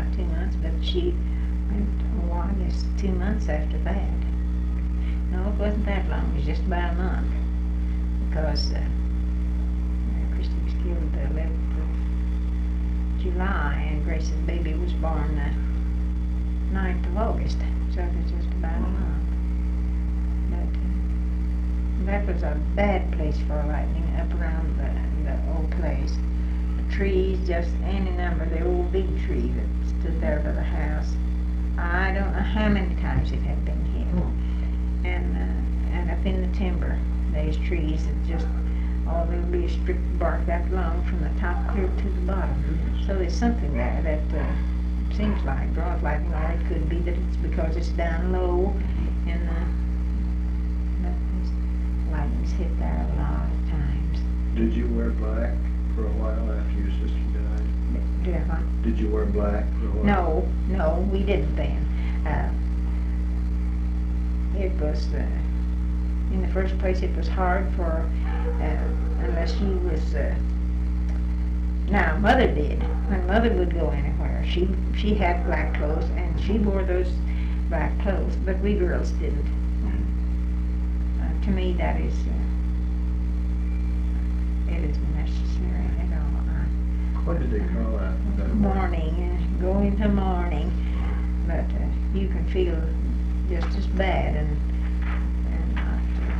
about 2 months, but she went, oh, I guess 2 months after that. No, it wasn't that long. It was just about a month. Because Christy was killed the 11th of July, and Grace's baby was born the 9th of August. So it was just about a month. But that was a bad place for lightning up around the old place. The trees, just any number, the old big tree that stood there by the house. I don't know how many times it had been hit. And up in the timber, there's trees that just, oh, there'll be a strip of bark that long from the top clear to the bottom. So there's something there that seems like draws lightning, or it could be that it's because it's down low, and lightning's hit there a lot of times. Did you wear black for a while after your sister died? Did I? Did you wear black for a while? No, we didn't then. It was, in the first place, it was hard for, unless you was, now Mother did. When Mother would go anywhere, she had black clothes, and she wore those black clothes, but we girls didn't. To me, that is, it isn't necessary at all. What did they call that? Mourning, go into mourning, but you can feel just as bad and not.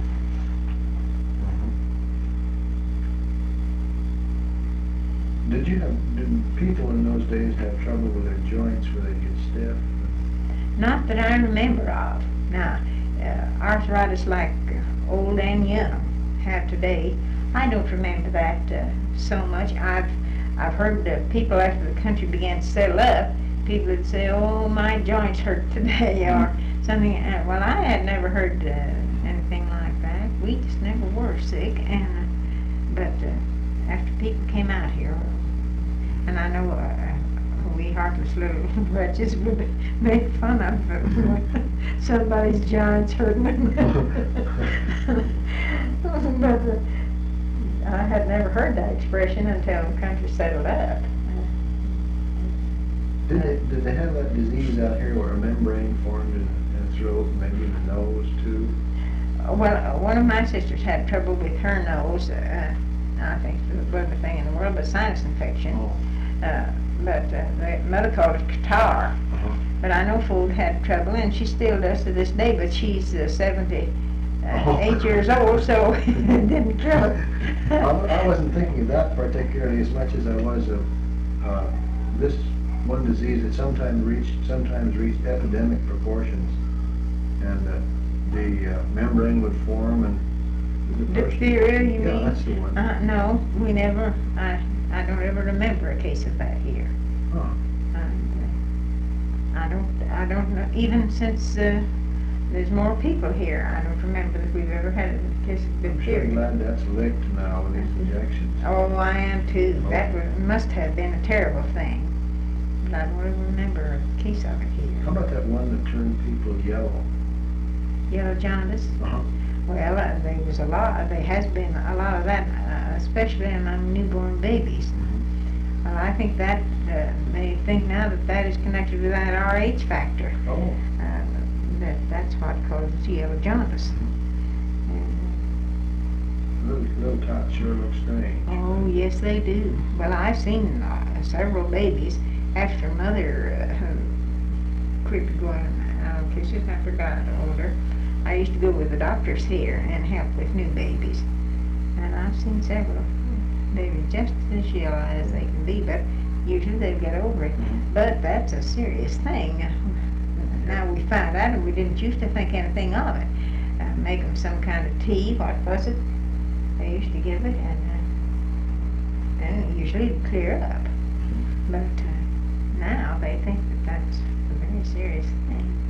Did people in those days have trouble with their joints where they'd get stiff? Not that I remember of. Now, arthritis like old and young have today, I don't remember that so much. I've heard people after the country began to settle up, people would say, oh, my joints hurt today, or something. Well, I had never heard anything like that. We just never were sick, but after people came out here, and I know we heartless little wretches would make fun of somebody's joints hurting. But I had never heard that expression until the country settled up. Did they have that disease out here where a membrane formed in the throat, maybe in the nose too? Well, one of my sisters had trouble with her nose. I think it was the thing in the world, but sinus infection. Oh. But Mother called it catarrh. But I know Ford had trouble, and she still does to this day, but she's 78 years old, so it didn't kill her. I wasn't thinking of that particularly as much as I was of this one disease that sometimes reached epidemic proportions, and the membrane would form and Diphtheria, you mean? Yeah, that's the one. No, we never. I don't ever remember a case of that here. Huh. I don't know. Even since there's more people here, I don't remember that we've ever had a case of I'm sure diphtheria. glad that's licked now with these injections. Oh, I am too. Oh. That must have been a terrible thing. But I don't ever remember a case of it here. How about that one that turned people yellow? Yellow jaundice? Uh-huh. Well, there was a lot. There has been a lot of that, especially among newborn babies. Well, I think that they think now that is connected with that Rh factor. Oh. That's what causes yellow jaundice. Little tots sure look strange. Oh, yes, they do. Well, I've seen several babies after mother quit going out of kisses. I forgot older. I used to go with the doctors here and help with new babies. And I've seen several babies just as yellow as they can be, but usually they get over it. But that's a serious thing. Now we find out, and we didn't used to think anything of it. Make them some kind of tea, what was it? They used to give it, and usually it'd clear up. But now they think that that's a very serious thing.